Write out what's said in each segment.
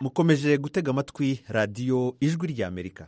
mukomeje gutega amatwi radiyo ijwi ry'Amerika.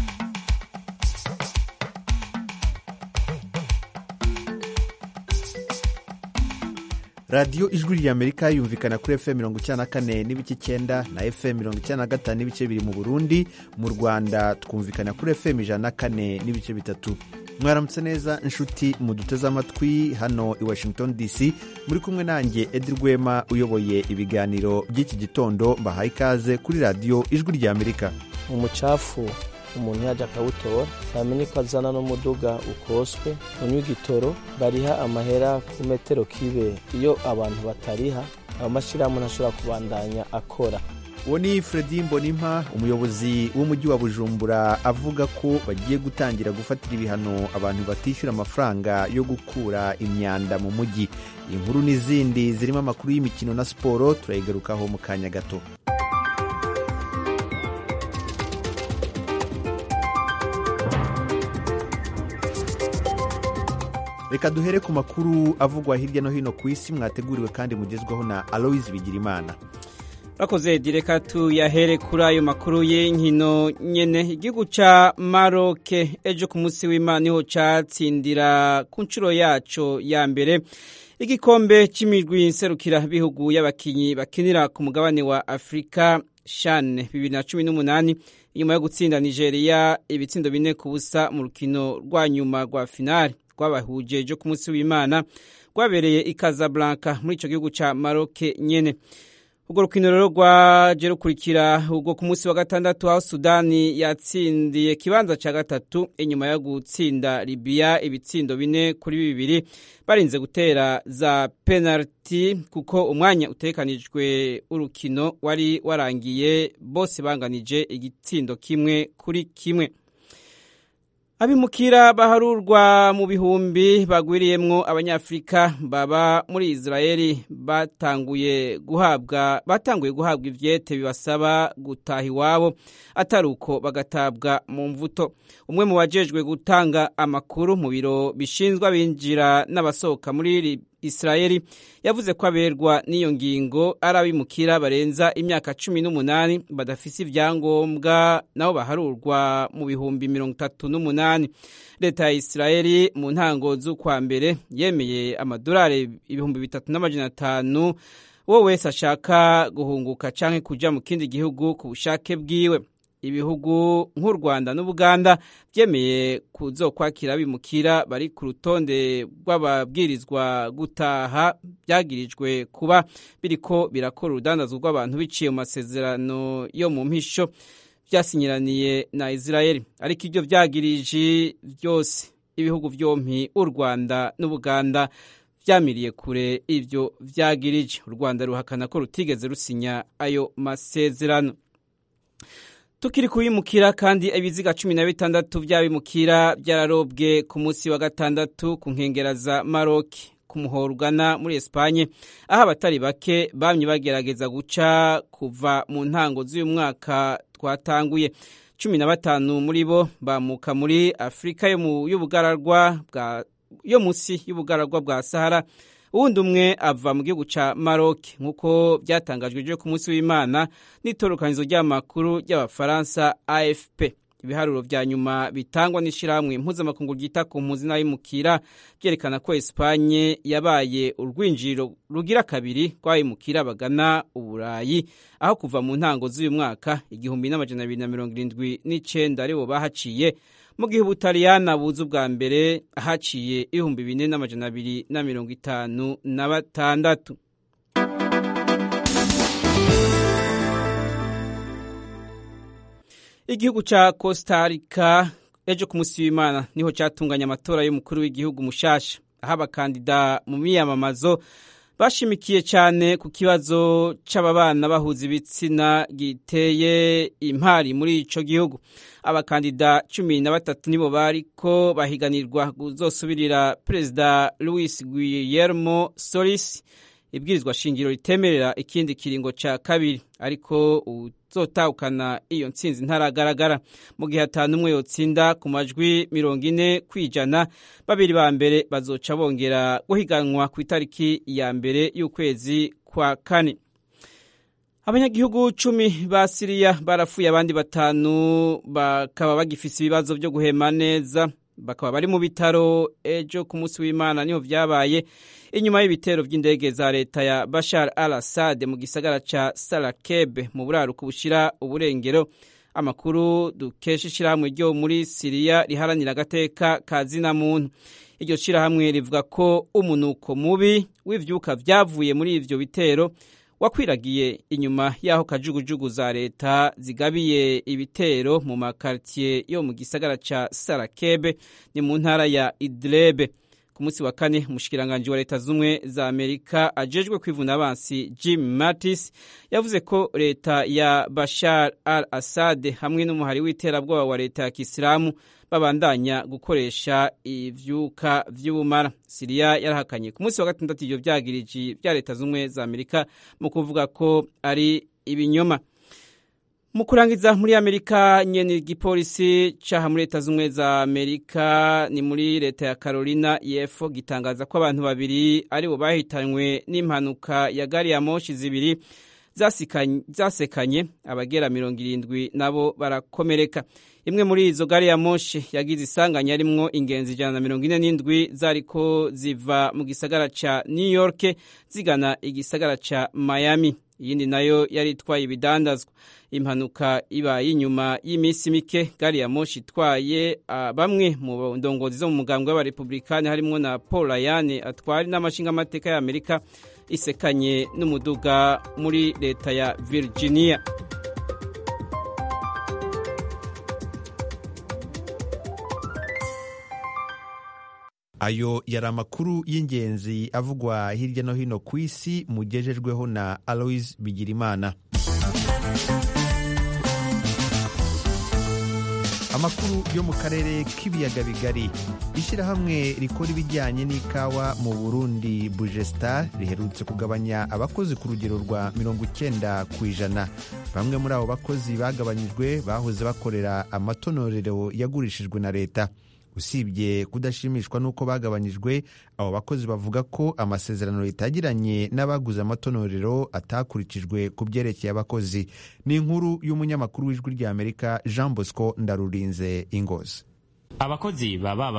radiyo ijwi ry'Amerika yumvikana kuri FM 94 n'ibice 9 na FM 95 n'ibice 2 mu Burundi. Mu Rwanda twumvikana kuri FM 104 n'ibice 3. Mwaramutse neza inshuti muduteze amatwi hano i Washington DC, muri kumwe nanjye Edi Rwema uyoboye ibiganiro by'iki gitondo. Mbahaye ikaze kuri radiyo ijwi ry'Amerika. Umucafu umuntu yaje akawutora, bamenye ko azana n'umuduga ukoswe, unywa igitoro, bariha amahera ku metero kibe. Iyo abantu batariha, amashirahamwe ntashobora kubandanya akora. Uwo ni Fredy Mbonimpa, umuyobozi w'umujyi wa Bujumbura, avuga ko bagiye gutangira gufatira ibihano abantu batishyura amafaranga yo gukura imyanda mu mujyi. Inkuru n'izindi zirimo amakuru y'imikino na siporo turayigarukaho mu kanya gato. Reka duhere ku makuru avugwa hirya no hino ku isi, mwateguriwe kandi mugezwaho na Aloise Bigirimana. Bakoze direka tuyahere kuri ayo makuru y'inkino nyene. Igihugu ca Maroc ejo ku munsi w'Imana niho catsindira ku ncuro yaco ya mbere igikombe c'imigwi nserukira bihugu y'abakinyi bakinira ku mugabane wa Afrika CHAN 2018 inyuma yo gutsinda Nigeria ibitsindo 4-0 mu rukino rwa nyuma rwa finale rwabahuje ejo ku munsi w'Imana rwabereye i Casablanca muri ico gihugu ca Maroc nyene. Urwo rukino rero rwaje rukurikira ubwo ku munsi wa gatandatu aho Sudani yatsindiye kibanza ca gatatu inyuma yo gutsinda Libya ibitsindo 4-2 barinze gutera za penalty kuko umwanya utekanijwe urukino wari warangiye bose banganije igitsindo 1-1. Abimukira baharurwa mu bihumbi bagwiriyemwo abanyafrika baba muri Israeli batanguye guhabwa ivyete bibasaba gutaha iwabo ataruko bagatabwa mu mvuto. Umwe mu bajejwe gutanga amakuru mu biro bishinzwe abinjira n'abasohoka muri Israeli yavuze ko aberwa n'iyo ngingo ari abimukira barenza imyaka 18 badafise ivyangombwa nabo baharurwa mu bihumbi 38. Leta ya Israeli mu ntango z'ukwa mbere yemeye amadolari 3,500 wowe wese ashaka guhunguka canke kuja mu kindi gihugu ku bushake bwiwe. Ibihugu nk'u Rwanda n'Ubuganda byemeye kuzokwakira abimukira bari ku rutonde rw'ababwirizwa gutaha byagirijwe kuba biriko birakora urudandazwa rw'abantu biciye mu masezerano yo mu mpisho byasinyiraniye na Israeli. Ariko ibyo byagirije byose ibihugu byompi u Rwanda n'Ubuganda byamiriye kure ibyo byagirije. U Rwanda ruhakana ko rutigeze rusinya ayo masezerano. Tukiri kubimukira kandi ibiziga 16 by'abimukira byararobwe ku munsi wa gatandatu ku nkengera za Maroc ku muhorugana muri Espagne, aho abatari bake bamye bagerageza guca kuva mu ntango z'uyu mwaka twatanguye. 15 muri bo bamuka muri Afrika yo munsi y'ubugararwa bwa Sahara. Uwundi umwe ava mu gihugu ca Maroc nk'uko byatangajwe ejo ku munsi w'Imana n'itorokanizo ry'amakuru ry'Abafaransa AFP. Ibiharuro vya nyuma bitangwa n'ishirahamwe mpuzamakungu ryita ku mpunzi n'abimukira byerekana ko Espagne yabaye urwinjiro rugira kabiri rw'abimukira bagana Uburayi, aho kuva mu ntango z'uyu mwaka 1279 aribo bahaciye, mu gihe Ubutaliyana buza ubwa mbere haciye 4256. Igihugu ca Costa Rica ejo ku munsi w'Imana niho catunganya amatora y'umukuru w'igihugu mushasha, aho abakandida mu miyamamazo bashimikiye cyane ku kibazo c'ababana bahuza ibitsina giteye impari muri ico gihugu. Abakandida 13 nibo bariko bahiganirwa kuzosubirira Perezida Luis Guillermo Solis ibwirizwa shingiro ritemerera ikindi kiringo ca kabiri, ariko uzotahukana iyo ntsinzi ntaragaragara. Mu gihe 5 umwe yotsinda ku majwi 40%, babiri ba mbere bazoca bongera guhiganwa ku itariki ya mbere y'ukwezi kwa kane. Abanyagihugu 10 ba Syria barafuye, abandi 5 bakaba bagifise ibibazo byo guhema neza, bakaba bari mu bitaro ejo ku munsi w'Imana niho vyabaye inyuma y'ibitero vy'indege za leta ya Bashar al-Assad mu gisagara ca Sarakeb mu buraruko bushira uburengero. Amakuru dukesha ishirahamwe ryo muri Syria riharanira agateka ka zina muntu. Iryo shirahamwe rivuga ko umunuko mubi w'ivyuka vyavuye muri ivyo bitero wakwiragiye inyuma yaho kajugujugu za leta zigabiye ibitero mu makartier yo mu gisagara ca Sarakebe ni mu ntara ya Idlib. Ku munsi wa kane umushikiranganje wa leta zumwe za Amerika ajejwe kwivuna abansi Jim Mattis yavuze ko leta ya Bashar al-Assad hamwe n'umuhari w'iterabwoba wa leta ya Kisilamu babandanya gukoresha ivyuka vy'ubumara. Syria yarahakanye ku munsi wa gatandatu ivyo vyagiriji vya leta zumwe za Amerika mu kuvuga ko ari ibinyoma. Mu kurangiza muri Amerika nyene igipolisi caha muri leta zumwe za Amerika ni muri leta ya Carolina y'Epfo gitangaza ko abantu 2 ari bo bahitanywe n'impanuka ya gari ya moshi zibiri zasekanye, abagera 70 nabo barakomereka. Imwe muri izo gari ya moshi yagize isanganya rimwo ingenzi 147 zariko ziva mu gisagara ca New York zigana igisagara ca Miami. Iyindi nayo yari itwaye ibidandazwa. Impanuka ibaye inyuma y'imisi mike gari ya moshi itwaye bamwe mu ndongozi zo mu mugambwe w'abarepublikani harimo na Paul Ryan atwari n'amashinga amateka ya Amerika isekanye n'umuduga muri leta ya Virginia. Ayo yari amakuru y'ingenzi avugwa hirya no hino ku isi mugejejweho na Alois Bigirimana. Amakuru yo mu karere k'ibiyaga bigari. Ishirahamwe rikora ibijyanye n'ikawa mu Burundi Bugestar riherutse kugabanya abakozi ku rugero rwa 90%. Bamwe muri abo bakozi bagabanyijwe bahoze bakorera amatonorero yagurishijwe na leta. Usibye kudashimishwa nuko bagabanyijwe, abo bakozi bavuga ko amasezerano yitagiranye n'abaguze amatonorero atakurikijwe ku byerekeye abakozi. Ni inkuru y'umunyamakuru w'Ijwi rya Amerika Jean Bosco Ndarurinze Ingozi. Abakozi baba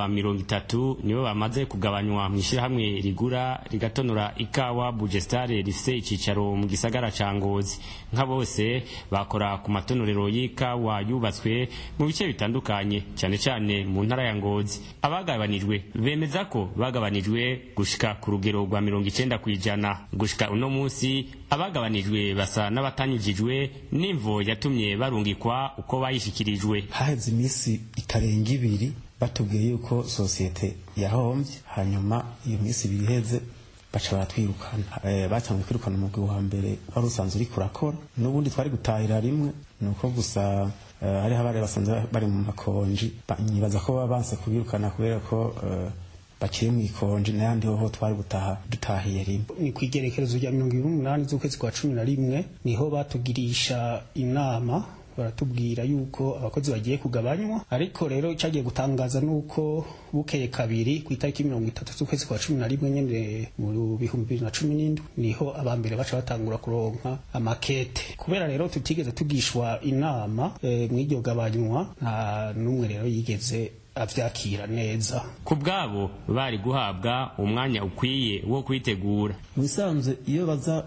30 nibo bamaze kugabanywa mu ishirahamwe rigura rigatonora ikawa Bugestar rifise icicaro mu gisagara ca Ngozi. Nka bose bakora ku matonorero y'ikawa yubatswe mu bice bitandukanye cyane cyane mu ntara ya Ngozi. Abagabanijwe bemeza ko bagabanijwe gushika ku rugero rwa 90%. Gushika uno munsi abagabanijwe basa n'abatanyijijwe n'imvo yatumye barungikwa uko bayishikirijwe. Haheze imisi itarenga 2 batubwiye yuko societe yahombye, hanyuma iyo misi biheze baca baratwirukana. Batangiye kwirukana umugwi wa mbere wari usanzwe uri kurakora, n'ubundi twari gutahira rimwe, nuko gusa hari habare basanzwe bari mu makonji, banyibaza ko babanse kubirukana kubera ko bakiri mu ikonji n'ayandi ho twari gutaha dutahiye rimwe. Ni kwigerekerezo rya 28 z'ukwezi kwa 11 niho batugirisha inama baratubwira yuko abakozi bagiye kugabanywa, ariko rero cyagiye gutangaza nuko bukeye kabiri ku itariki 30 z'ukwezi kwa 11 nyene mu 2017 niho abambere baca batangura kuronka amakete. Kubera rero tutigeze tugishwa inama mw'iryo gabanywa, nta numwe rero yigeze avyakira neza. Kubgabo bari guhabwa umwanya ukwiye wo kwitegura. Musanze iyo baza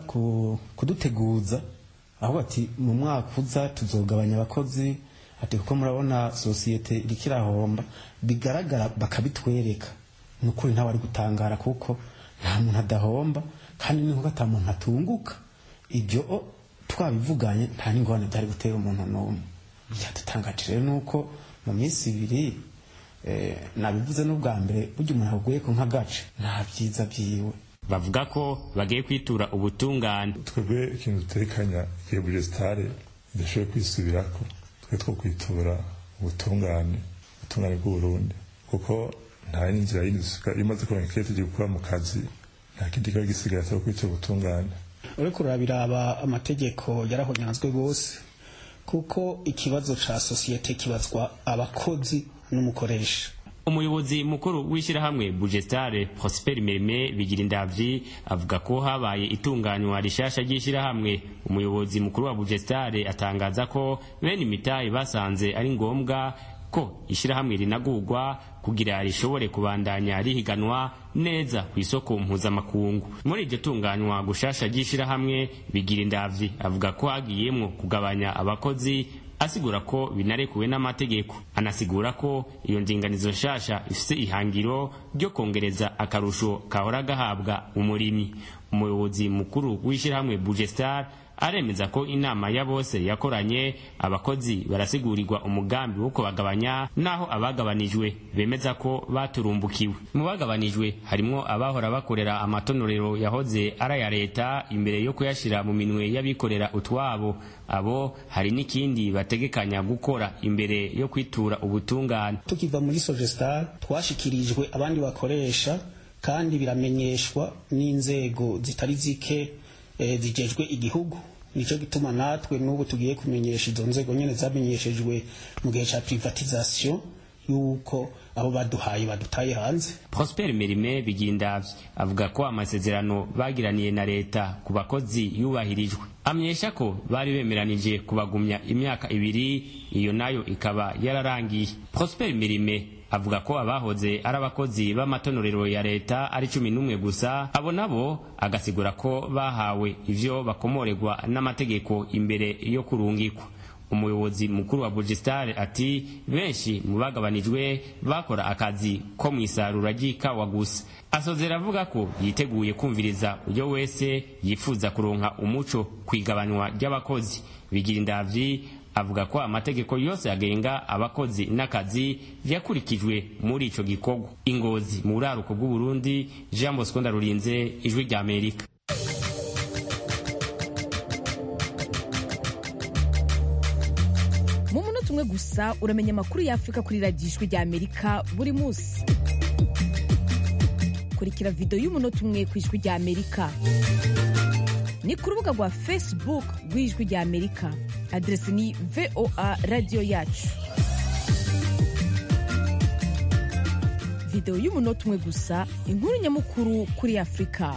kuduteguza aho ati mu mwaka uza tuzogabanya abakozi, ati kuko murabona societe irikirahomba, bigaragara bakabitwereka, nukuri nta wari gutangara kuko nta muntu adahomba kandi ni ata muntu atunguka. Ibyo twabivuganye nta n'ingorane byari gutera umuntu n'umwe. Byatutangaje rero nuko mu minsi 2 nabivuze n'ubwa mbere burya umuntu aguye ko nk'agace nta byiza byiwe. Bavuga ko bagiye kwitura ubutungane. Twebwe ikintu dutekanya igihe Bugestar idashoboye kwisubirako, twe two kwitura ubutungane bw'u Burundi, kuko nta n'inzira yindi imaze kuronka ikete cyo gukora mu kazi, nta kindi kiba gisigaye cyo kwitura ubutungane. Uriko urabiraba amategeko yarahonyanzwe gose, kuko ikibazo ca societe kibazwa abakozi n'umukoresha. umuyobozi mukuru w'ishyirahamwe Bugestar Prosper Mirime Bigirindavyi avuga ko habaye itunganywa rishasha ry'ishyirahamwe. Umuyobozi mukuru wa Bugestar atangaza ko bene imitahe basanze ari ngombwa ko ishyirahamwe rinagurwa kugira rishobore kubandanya rihiganwa neza ku isoko mpuzamakungu. Muri iryo tunganywa gushasha ry'ishyirahamwe Bigirindavyi avuga ko hagiyemwo kugabanya abakozi, asigura ko binarekuwe n'amategeko. Anasigura ko iyo ndinganizo nshasha ifise ihangiro ryo kongereza akarusho kahora gahabwa umurimyi. Umuyobozi mukuru w'ishyirahamwe Bugestar aremeza ko inama ya bose yakoranye, abakozi barasigurirwa umugambi wo kubagabanya, naho abagabanijwe bemeza ko baturumbukiwe. Mu bagabanijwe harimwo abahora bakorera amatonorero yahoze ari aya leta imbere yo kuyashira mu minwe y'abikorera utwabo. Abo hari n'ikindi bategekanya gukora imbere yo kwitura ubutungane. Tukiva muri Sogestar twashikirijwe abandi bakoresha kandi biramenyeshwa n'inzego zitari zike zijejwe igihugu. Nico gituma natwe n'ubu tugiye kumenyesha izo nzego nyene zamenyeshejwe mu gihe ca privatisation yuko abo badutaye hanze. Prosper Mirime Bigirindavyi avuga ko amasezerano bagiraniye na leta ku bakozi yubahirijwe. Amenyesha ko bari bemeranije kubagumya imyaka 2, iyo nayo ikaba yararangiye. Prosper Mirime avuga ko abahoze ari abakozi b'amatonorero ya leta ari 11 gusa, abo nabo agasigura ko bahawe ivyo bakomoregwa n'amategeko imbere yo kurungikwa. Umuyobozi mukuru wa Bugestar ati benshi mu bagabanijwe bakora akazi ko mwisarura ry'ikawa gusa. Asozera avuga ko yiteguye kumviriza uyo wese yifuza kuronka umuco kwigabanywa ry'abakozi. Bigirindavyi avuga ko amategeko yose agenga abakozi n'akazi yakurikijwe muri ico gikorwa. Ingozi mu buraruko bw'u Burundi, Jean Bosco Ndarurinze, Ijwi rya Amerika. Mu munota umwe gusa uramenya amakuru ya Afrika kuri radiyo Ijwi rya Amerika buri munsi. Kurikira video y'umunota umwe ku Ijwi rya Amerika ni ku rubuga rwa Facebook rw'Ijwi rya Amerika. Adresi ni VOA Radio Yacu. Video y'umunota umwe gusa, inkuru nyamukuru kuri Afrika.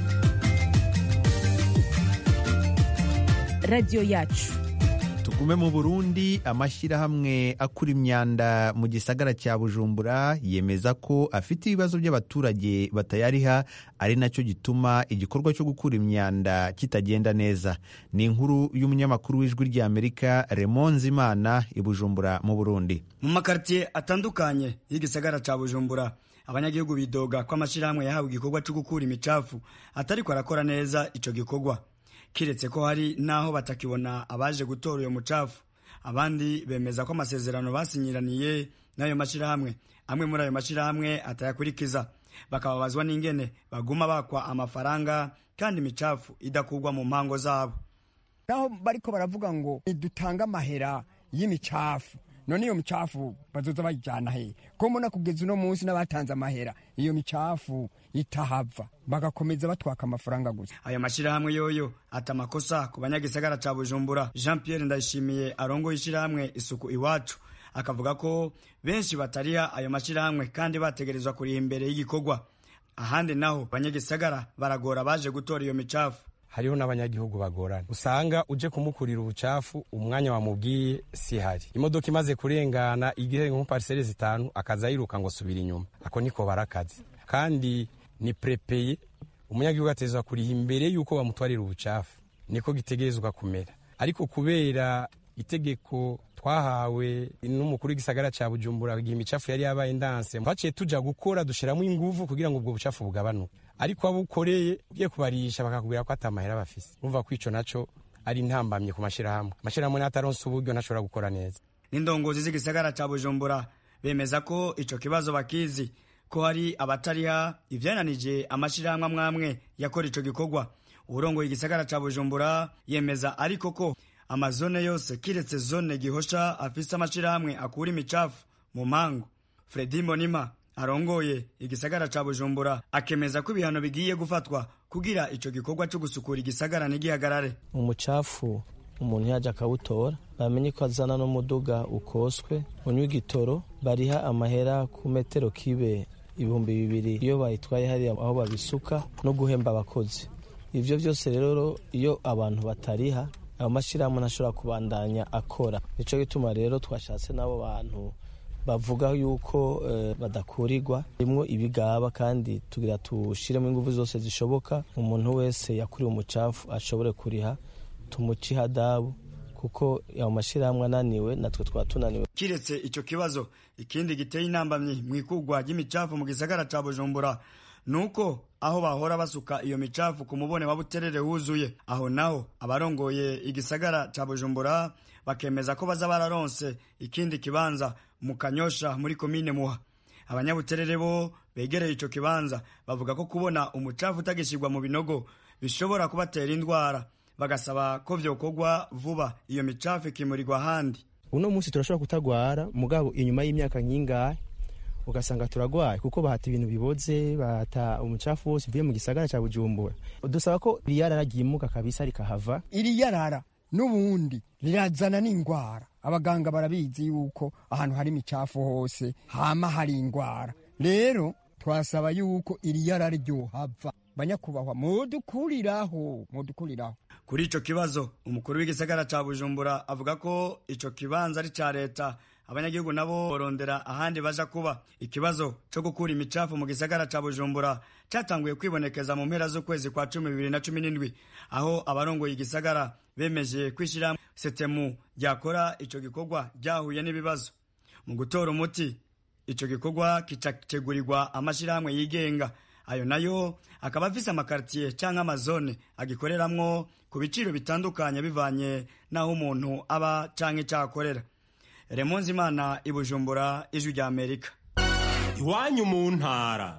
Radio Yacu. Tugume mu Burundi, amashyirahamwe akura imyanda mu gisagara cya Bujumbura yemeza ko afite ibibazo by'abaturage batayariha, ari nacyo gituma igikorwa cyo gukura imyanda kitagenda neza. Ni inkuru y'umunyamakuru w'Ijwi rya Amerika Raymond Zimana i Bujumbura mu Burundi. Mu makartier atandukanye y'igisagara cya Bujumbura, abanyagihugu bidoga ko amashyirahamwe yahawe igikorwa cyo gukura imicafu atariko arakora neza ico gikorwa, kiretse ko hari naho batakibona abaje gutora uyo mucafu. Abandi bemeza ko amasezerano basinyiraniye n'ayo mashyirahamwe, amwe muri ayo mashyirahamwe atayakurikiza, bakababazwa n'ingene baguma bakwa amafaranga kandi imicafu idakurwa mu mpango zabo. Naho bariko baravuga ngo dutanga amahera y'imicafu, none iyo micafu bazoza bayijana he? Ko mbona kugeza uno munsi n'abatanze amahera iyo micafu itahava, bagakomeza batwaka amafaranga gusa. Aya mashyirahamwe yoyo ata makosa ku banyagisagara ca Bujumbura. Jean Pierre Ndayishimiye arongoye ishyirahamwe Isuku Iwacu akavuga ko benshi batariha ayo mashyirahamwe kandi bategerezwa kuriha imbere y'igikorwa. Ahandi naho banyagisagara baragora baje gutora iyo micafu. Hariho n'abanyagihugu bagorana, usanga uje kumukurira ubucafu umwanya wamubwiye si hari, imodoka imaze kurengana igihe nko parcelle 5 akaza yiruka ngo subira inyuma. Ako niko barakazi kandi ni prepeye, umunyagihugu atezwa kuriha imbere yuko bamutwarira ubucafu, niko gitegerezwa kumera. Ariko kubera itegeko twahawe n'umukuru w'igisagara ca Bujumbura igihe imicafu yari yabaye ndanse, twaciye tuja gukora dushiramo inguvu kugira ngo ubwo bucafu bugabanuke. Ariko abukoreye ugiye kubarisha bakakubwira ko atamahera bafise, umva ko ico naco ari ntambamye ku mashirahamwe. Amashirahamwe n'ataronse uburyo ntashobora gukora neza. N'indongozi z'igisagara ca Bujumbura bemeza ko ico kibazo bakizi, ko hari abatariha ivyananije amashirahamwe amwamwe yakora ico gikorwa. Urongoye igisagara ca Bujumbura yemeza ariko ko amazone yose kiretse zone Gihosha afise amashirahamwe akura imicafu mu mango. Fredy Monima arongoye igisagara ca Bujumbura akemeza ko ibihano bigiye gufatwa kugira ico gikorwa cyo gusukura igisagara n'igihagarare. Umucafu umuntu yaje akawutora bamenye ko azana n'umuduga ukoswe unywa igitoro bariha amahera ku metero kibe 2,000 iyo bayitwaye hariya aho babisuka no guhemba abakozi. Ivyo byose rero iyo abantu batariha amashirahamwe ntashobora kubandanya akora. Nico gituma rero twashatse nabo bantu bavuga yuko badakurirwa rimwo ibigaba kandi tugira tushiremo ingufu zose zishoboka umuntu wese yakuriye umucafu ashobore kuriha tumuci hadabu kuko ya mashirahamwe ananiwe natwe twatunaniwe. Kiretse ico kibazo ikindi giteye intambamyi mwikugwa ry'imicafu mu gisagara ca Bujumbura nuko aho bahora basuka iyo micafu ku mubone wa Buterere wuzuye aho naho abarongoye igisagara ca Bujumbura bakemeza ko baza bararonse ikindi kibanza mu Kanyosha muri komine Muha. Abanyabuterere bo begereye ico kibanza bavuga ko kubona umucafu utagishirwa mu binogo bishobora kubatera indwara bagasaba ko vyokorwa vuba iyo micafu ikimurirwa handi. Uno munsi turashobora kutagwara mugabo inyuma y'imyaka nyingahe ugasanga turagwaye kuko bahata ibintu biboze bahata umucafu wose uvuye mu gisagara ca Bujumbura. Dusaba ko riyarara ryimuka kabisa rikahava. Iri yarara n'ubundi rirazana n'ingwara. Abaganga barabizi yuko ahantu hari imicafu hose hama hari ingwara. Rero twasaba yuko iri yarara ryo hava. Banyakubahwa mudukuriraho. Kuri ico kibazo umukuru w'igisagara ca Bujumbura avuga ko ico kibanza ari ca leta abanyagihugu nabo borondera ahandi baja kuba. Ikibazo cyo gukura imicafu mu gisagara ca Bujumbura cyatanguye kwibonekeza mu mpera z'ukwezi kwa 2017 aho abarongoye igisagara bemeje kwishira setemu yakora ico gikorwa ryahuye n'ibibazo. Mu gutora umuti ico gikorwa kicategurirwa amashirahamwe yigenga ayo nayo akaba afise amakartier canke amazone agikoreramwo ku biciro bitandukanye bivanye naho umuntu aba canke cakorera. Remonzi Imana i Bujumbura, Ijwi rya Amerika. Iwanyu mu ntara.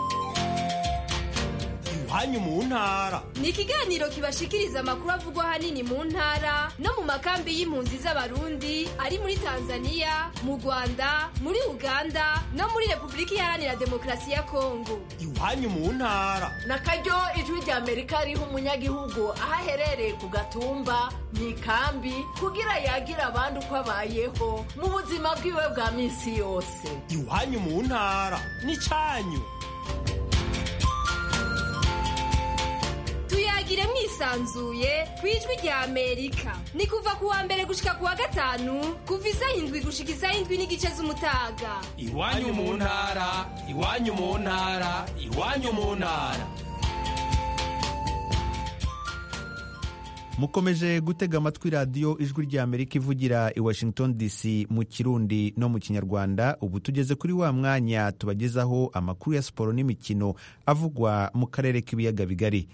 Iwanyu mu ntara ni ikiganiro kibashikiriza amakuru avugwa hanini mu ntara no mu makambi y'impunzi z'abarundi ari muri Tanzania, mu Rwanda, muri Uganda no muri Republika Iharanira Demokarasi ya Kongo. Iwanyu mu ntara nakaryo Ijwi rya Amerika riha umunyagihugu ahaherereye ku gatumba mu ikambi kugira yagira abandi uko abayeho mu buzima bwiwe bwa minsi yose. Iwanyu mu ntara ni canyu. Tuyagire mwisanzuye kwijwi rya Amerika. Ni kuva kuwa mbere gushika kuwa gatanu kuva 7 gushika 7 n'igice z'umutaga. Iwanyu mu ntara, iwanyu mu ntara, iwanyu mu ntara. Mukomeje gutega amatwi radio Ijwi rya Amerika ivugira i Washington DC mu Kirundi no mu Kinyarwanda. Ubu tugeze kuri wa mwanya tubagezaho amakuru ya siporo n'imikino avugwa mu karere k'ibiyaga bigari.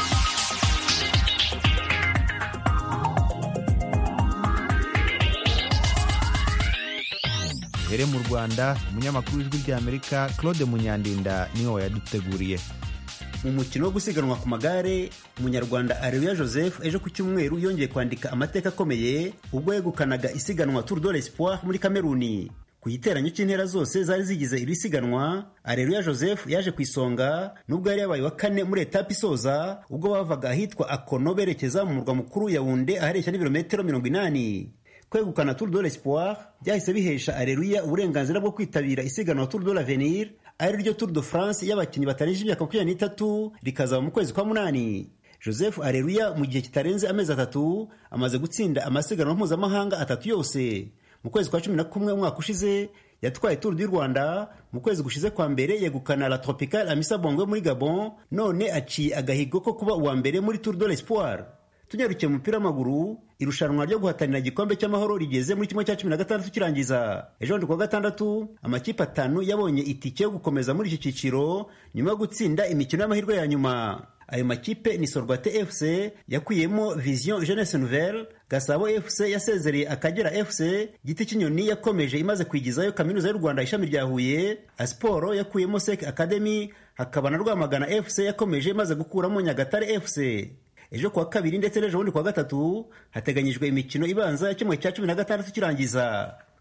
Here mu Rwanda umunyamakuru w'Ijwi rya Amerika Claude Munyandinda niwe yaduteguriye. Mu mukino wo gusiganwa ku magare umunyarwanda Areruya Joseph ejo ku cyumweru yongeye kwandika amateka akomeye ubwo yegukanaga isiganwa Tour de l'Espoir muri Kameruni. Ku giteranyo cy'intera zose zari zigize iri siganwa Areruya Joseph yaje ku isonga nubwo yari yabaye wa kane muri etape isoza ubwo bavaga ahitwa Akono berekeza mu murwa mukuru Yaounde ahareshya n'ibirometero 80. Kwegukana Tour de l'Espoir byahise bihesha Areruya uburenganzira bwo kwitabira isiganwa Tour de l'Avenir ari ryo Tour de France y'abakinnyi batarengeje imyaka 23 rikazaba mu kwezi kwa munani. Joseph Areruya mu gihe kitarenze amezi 3 amaze gutsinda amasiganwa mpuzamahanga 3 yose. Mu kwezi kwa 11 umwaka ushize yatwaye Tour du Rwanda, mu kwezi gushize kwa mbere yegukana La Tropicale Amissa Bongo muri Gabon, none aciye agahigo ko kuba uwa mbere muri Tour de l'Espoir. Tunyarukiye mu mupira w'amaguru irushanwa ryo guhatanira igikombe cy'amahoro rigeze muri kimwe cya 16 kirangiza. Ejo ndi kwa gatandatu amakipe 5 yabonye itike yo gukomeza muri iki cyiciro nyuma yo gutsinda imikino y'amahirwe ya nyuma. Ayo makipe ni Sorwate FC yakuyemo Vision Jeunesse Nouvelle, Gasabo FC yasezereye Akagera FC, Giti Kinyoni yakomeje imaze kwigizayo Kaminuza y'u Rwanda ishami rya Huye, Asporo yakuyemo Sek Academy, hakaba na Rwamagana FC yakomeje imaze gukuramo Nyagatare FC. Ejo kwa kabiri ndetse n'ejo bundi kwa gatatu hateganyijwe imikino ibanza kimwe cya 16 kirangiza.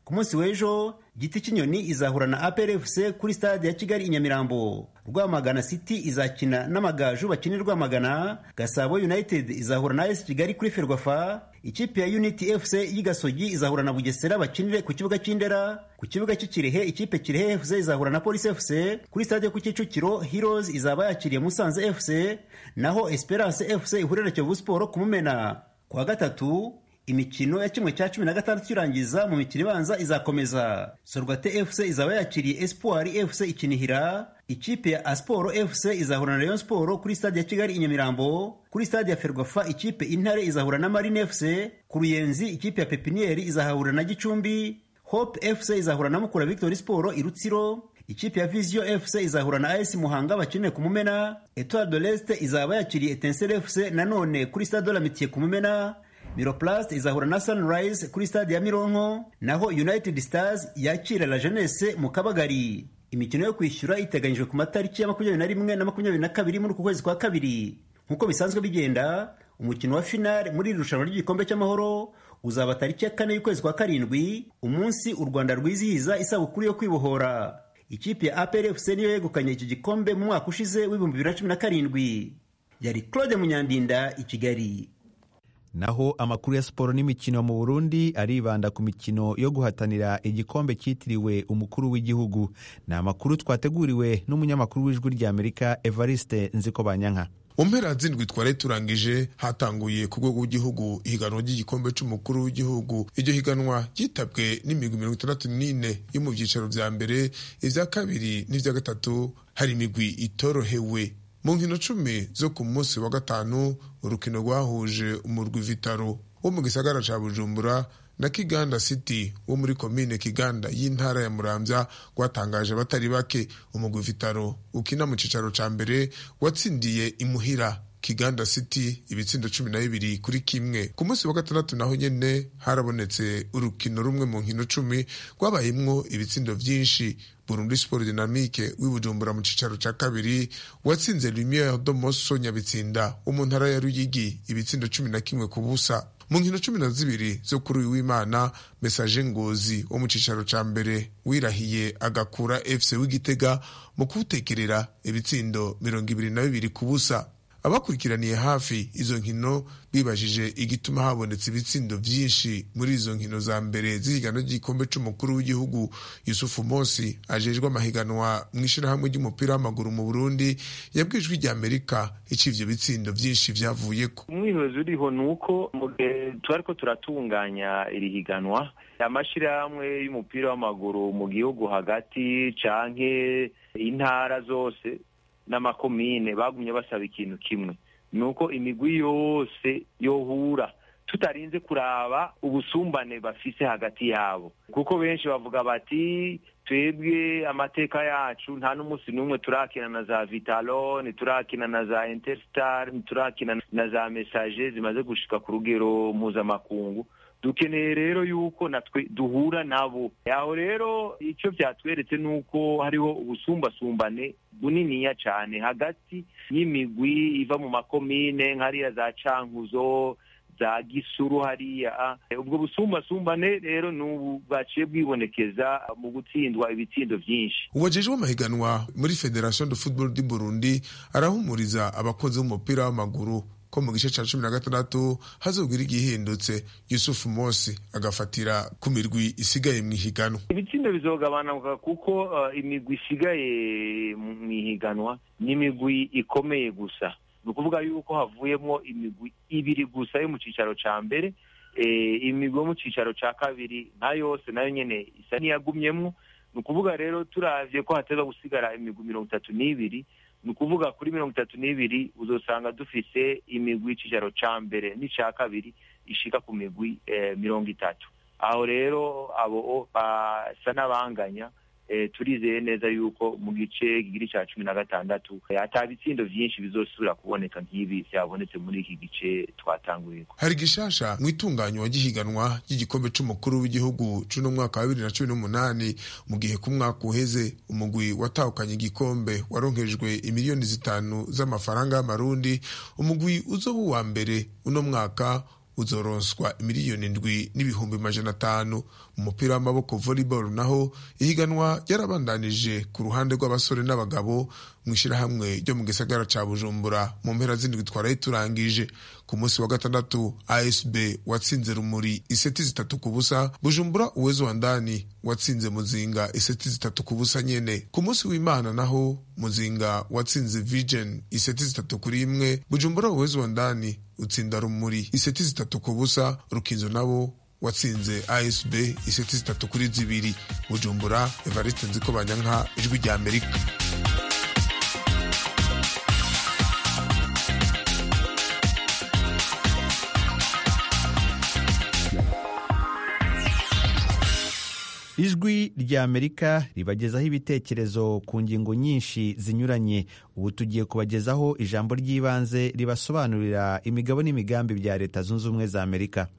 ku munsi w'ejo Giti cy'inyoni izahura na APR FC kuri stade ya Kigali i Nyamirambo. Rwamagana City izakina n'Amagaju bakinira Rwamagana. Gasabo United izahura na AS Kigali kuri Ferwafa. Ikipe ya Unity FC y'Igasogi izahura na Bugesera bakinire ku kibuga cy'Indera. Ku kibuga cy'Ikirehe ikipe Kirehe FC izahura na Police FC. Kuri stade ku Kicukiro Heroes izaba yakiriye Musanze FC, naho Esperance FC ihurira Kiyovu Sport ku Mumena. Kwa gatatu imikino ya kimwe cya 16 cy'irangiza mu mikino ibanza izakomeza. Sorwate FC izaba yakiriye Espoir FC ikinihira. Ikipe ya Asporo FC izahura na Rayon Sport kuri stade ya Kigali i Nyamirambo. Kuri stade ya Ferwafa ikipe Intare izahura na Marine FC. Ku Ruyenzi ikipe ya Pepinieri izahura na Gicumbi. Hope FC izahura na Mukura Victory Sport i Rutsiro. Ikipe ya Vision FC izahura na AS Muhanga bakinire ku Mumena. Etoile de l'Est izaba yakiriye Etincelle FC nanone kuri stade de l'Amitié ku Mumena. Miroplast izahura na Sunrise kuri stade ya Mironko, naho United Stars yakira La Jeunesse mu Kabagari. Imikino yo kwishyura iteganyijwe ku matariki ya 21 na 22 muri kwezi kwa kabiri. Nkuko bisanzwe bigenda, umukino wa finale muri irushanwa ry'igikombe cy'amahoro uzaba tariki ya 4 y'ukwezi kwa karindwi, umunsi u Rwanda rwizihiza isabukuru yo kwibohora. Ikipe ya APR FC niyo yegukanye iki gikombe mu mwaka ushize w'2017. Yari Claude Munyandinda i Kigali. Naho amakuru ya siporo n'imikino mu Burundi aribanda ku mikino yo guhatanira igikombe cyitiriwe umukuru w'igihugu. Ni amakuru twateguriwe n'umunyamakuru w'Ijwi ry'Amerika Evariste Nzikobanyanka. Mu mpera z'indwi twari turangije hatanguye ku rwego rw'igihugu ihiganwa ry'igikombe cy'umukuru w'igihugu. Iryo higanwa ryitabwe n'imigwi 64 yo mu byicaro vya mbere, ivya kabiri n'ivya gatatu hari imigwi itorohewe. Mu nkino 10 zo ku munsi wa gatanu, urukino rwahuje umurwi Vitaro wo mu gisagara ca Bujumbura na Kiganda City wo muri komine Kiganda y'intara ya Muramvya rwatangaje abatari bake. Umurwi Vitaro ukina mu cicaro ca mbere watsindiye imuhira Kiganda City ibitsindo 12-1. Ku munsi wa gatandatu naho nyene harabonetse urukino rumwe mu nkino 10 rwabayemwo ibitsindo vyinshi. Burundi Sport Dynamique w'ibujumbura mu cicaro ca kabiri watsinze Lumiere do Mosso Nyabitsinda wo mu ntara ya Ruyigi ibitsindo 11-0. Mu nkino 12 zo kuri uyu w'Imana, Message Ngozi wo mu cicaro ca mbere wirahiye agakura FC w'Igitega mu kutekerera ibitsindo 22-0. Abakurikiraniye hafi izo nkino bibajije igituma habonetse ibitsindo vyinshi muri izo nkino za mbere z'ihigano ry'igikombe c'umukuru w'igihugu. Yusufu Mosi ajejwe amahiganwa mw'ishirahamwe ry'umupira w'amaguru mu Burundi yabwijwe Ijwi ry'Amerika icivyo bitsindo vyinshi vyavuyeko. Umwihozo uriho nuko mu gihe twariko turatunganya iri higanwa, amashirahamwe y'umupira w'amaguru mu gihugu hagati canke intara zose n'amakomine bagumye basaba ikintu kimwe, nuko imigwi yose yohura tutarinze kuraba ubusumbane bafise hagati yabo, kuko benshi bavuga bati twebwe amateka yacu nta n'umunsi n'umwe turakina na za Vitalo, ntiturakina na za Interstar, ntiturakina na za Message zimaze gushika ku rugero mpuzamakungu. Dukeneye rero yuko natwe duhura nabo. Aho rero icyo byatweretse nuko hariho ubusumbasumbane buniniya cyane hagati y'imigwi iva mu makomine nk'ariya za Cankuzo, za Gisuru hariya. Ubwo busumbasumbane rero n'ubu bwaciye bwibonekeza mu gutsindwa ibitsindo vyinshi. Uwajejwe amahiganwa muri Federation de Football du Burundi arahumuriza abakozi b'umupira w'amaguru ko mu gice ca 16 hazogira igihindutse. Yusufu Mosi agafatira ku mirwi isigaye mw'ihiganwa. Ibitsindo bizogabanuka kuko imigwi isigaye mw'ihiganwa ni imigwi ikomeye gusa. Nukuvuga yuko havuyemo imigwi 2 gusa yo mu cicaro ca mbere, imigwi mu cicaro ca kabiri na yose nayo nyene isa niyagumyemwo. Nukuvuga rero turavye ko hateza gusigara imigwi 32, nukuvuga kuri 32 uzosanga dufise imigwi cicaro ca mbere n'ica kabiri ishika ku migwi 30. Aho rero abo basa n'abanganya. Turizeye neza yuko mu gice gigiri ca 16 atabitsindo vyinshi bizosubira kuboneka nk'ibi byabonetse muri iki gice twatanguyeko. Hari gishasha mwitunganywa gihiganwa ry'igikombe c'umukuru w'igihugu c'uno mwaka wa 2018, mu gihe ku mwaka uheze umugwi watahukanye igikombe waronkejwe imiliyoni 5 z'amafaranga y'amarundi. Umugwi uzoba wa mbere uno mwaka uzoronswa 7,500,000. umupira w'amaboko volleyball naho ihiganwa ryarabandanije ku ruhande rw'abasore n'abagabo mu ishyirahamwe ryo mu gisagara ca Bujumbura mu mpera z'indwi twaraye turangije. Ku munsi wa gatandatu ASB watsinze Rumuri iseti 3-0, Bujumbura Uwezo wa Ndani watsinze Muzinga iseti 3-0 nyene. Ku munsi w'Imana naho Muzinga watsinze Vision iseti 3-1, Bujumbura Uwezo wa Ndani utsinda Rumuri iseti 3-0, Rukinzo nabo watsinze ASB iseti 3-2. Bujumbura, Evariste Nzikobanyanka, Ijwi rya Amerika. Ijwi rya Amerika ribagezaho ibitekerezo ku ngingo nyinshi zinyuranye. Ubu tugiye kubagezaho ijambo ry'ibanze ribasobanurira imigabo n'imigambi bya Leta Zunze Ubumwe za Amerika.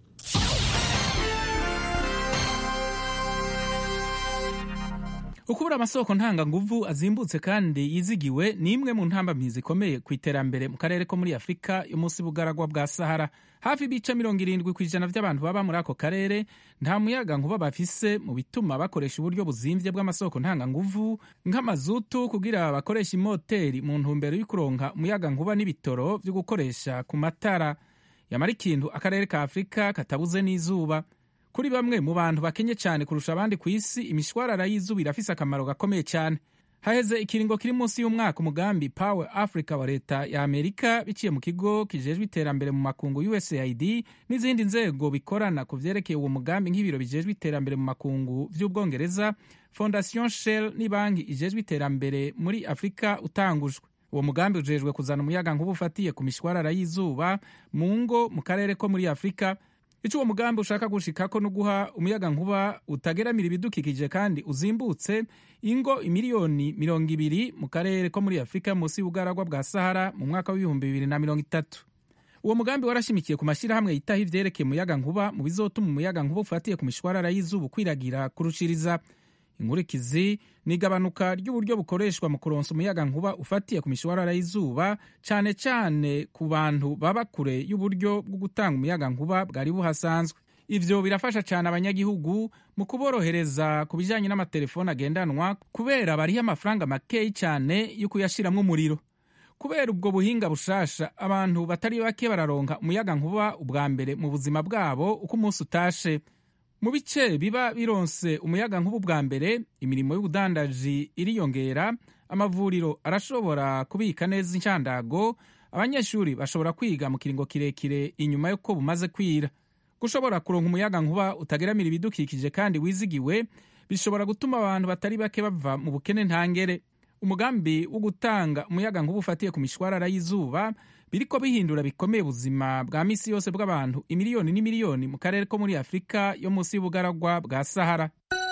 Ukubura amasoko ntanganguvu azimbutse kandi yizigiwe ni imwe mu ntambamyi zikomeye ku iterambere mu karere ko muri Afurika yo munsi bugaragwa bwa Sahara. Hafi ibice 70% by'abantu baba muri ako karere nta muyaga nkuba bafise, mu bituma bakoresha uburyo buzimvye bw'amasoko ntanganguvu nk'amazutu kugira bakoresha imoteri mu ntumbero y'ukuronka umuyaga nkuba n'ibitoro byo gukoresha ku matara. Yamara ikintu akarere ka Afurika katabuze n'izuba. Kuri bamwe mu bantu bakenye cyane kurusha abandi ku isi, imishwarara y'izuba irafise akamaro gakomeye cyane. Haheze ikiringo kiri munsi y'umwaka umugambi Power Africa wa Leta ya Amerika biciye mu kigo kijejwe iterambere mu makungu USAID n'izindi nzego bikorana ku vyerekeye uwo mugambi nk'ibiro bijejwe iterambere mu makungu vy'Ubwongereza, Fondation Shell n'ibanki ijejwe iterambere muri Afrika utangujwe. Uwo mugambi ujejwe kuzana umuyaga nkuba ufatiye ku mishwarara y'izuba mu ngo mu karere ko muri Afrika. Ico uwo mugambi ushaka gushikako no guha umuyaga nkuba utageramira ibidukikije kandi uzimbutse ingo imiliyoni 200 mu karere ko muri Afrika munsi y'ubugaragwa bwa Sahara mu mwaka wa 2030. Uwo mugambi warashimikiye ku mashirahamwe yitaho ivyerekeye umuyaga nkuba mu bizotuma umuyaga nkuba ufatiye ku mishwarara y'izuba kwiragira kurushiriza. Inkurikizi ni igabanuka ry'uburyo bukoreshwa mu kuronsa umuyaga nkuba ufatiye ku mishwarara y'izuba, cane cane ku bantu baba kure y'uburyo bwo gutanga umuyaga nkuba bwari buhasanzwe. Ivyo birafasha cane abanyagihugu mu kuborohereza ku bijanye n'amatelefone agendanwa kubera bariho amafaranga makeyi cane yo kuyashiramwo umuriro. Kubera ubwo buhinga bushasha, abantu batari bake bararonka umuyaga nkuba ubwa mbere mu buzima bwabo uko umunsi utashe. Mu bice biba bironse umuyaga nkuba bwa mbere, imirimo y'ubudandaji iriyongera, amavuriro arashobora kubika neza inshandago, abanyeshuri bashobora kwiga mu kiringo kirekire inyuma yuko bumaze kwira. Gushobora kuronka umuyaga nkuba utageramira ibidukikije kandi wizigiwe bishobora gutuma abantu batari bake bava mu bukene ntangere. Umugambi wo gutanga umuyaga nkuba ufatiye ku mishwarara y'izuba biriko bihindura bikomeye ubuzima bwa misi yose bw'abantu imiliyoni n'imiliyoni mu karere ko muri Afurika yo munsi y'ubugaragwa bwa Sahara.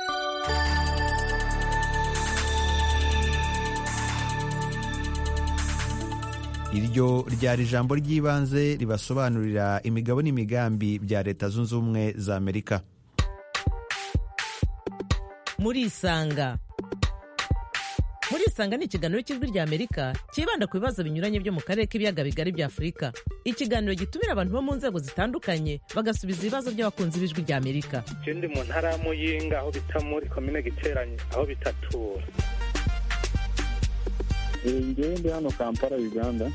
Iryo ryari ijambo ry'ibanze ribasobanurira imigabo n'imigambi bya Leta Zunze Ubumwe za Amerika. Murisanga ni ikiganiro cy'Ijwi rya Amerika kibanda ku bibazo binyuranye byo mu karere k'ibiyaga bigari bya Afurika. Ikiganiro gitumira abantu bo mu nzego zitandukanye bagasubiza ibibazo by'abakunzi b'Ijwi rya Amerika. Ndi mu ntara ya Muyinga aho bita muri komine Giteranye aho bitatura. Ndi hano Kampala Uganda.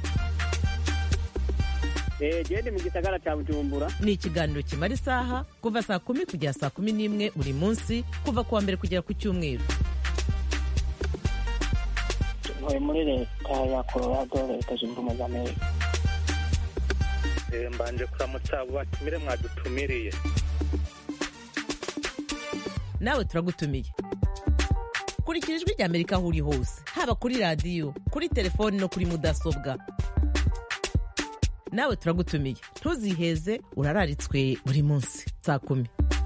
Ndi mu gisagara cya Bujumbura. Ni ikiganiro kimara isaha kuva saa 10 kugera saa 11 buri munsi kuva kuwa mbere kugera ku cyumweru. Muri Leta ya Colorado, Leta Zunze Ubumwe za Amerika. Mbanje kuramutsa abo batumire mwadutumiriye. Nawe turagutumiye. Kurikira Ijwi rya Amerika aho uri hose, haba kuri radio, kuri telefone no kuri mudasobwa. Nawe turagutumiye. Ntuziheze, urararitswe buri munsi saa 10.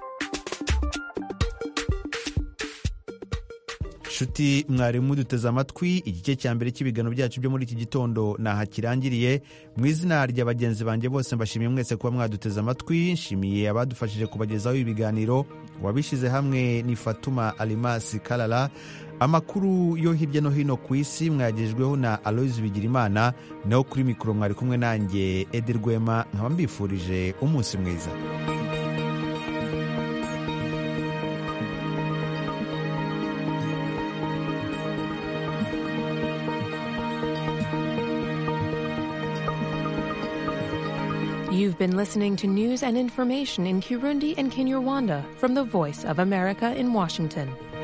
Shuti mwarimu duteze amatwi, igice cya mbere cy'ibiganiro byacu byo muri iki gitondo naha kirangiriye. Mu izina rya bagenzi banjye bose mbashimiye mwese kuba mwaduteze amatwi. Nshimiye abadufashije kubagezaho ibiganiro, wabishize hamwe ni Fatuma Alimasi Kalala. Amakuru yo hirya no hino ku isi mwagejweho na Aloys Bigirimana, naho kuri mikoro mwari kumwe nanjye Edi Rwema, nkaba mbifurije umunsi mwiza. You've been listening to news and information in Kirundi and Kinyarwanda from the Voice of America in Washington.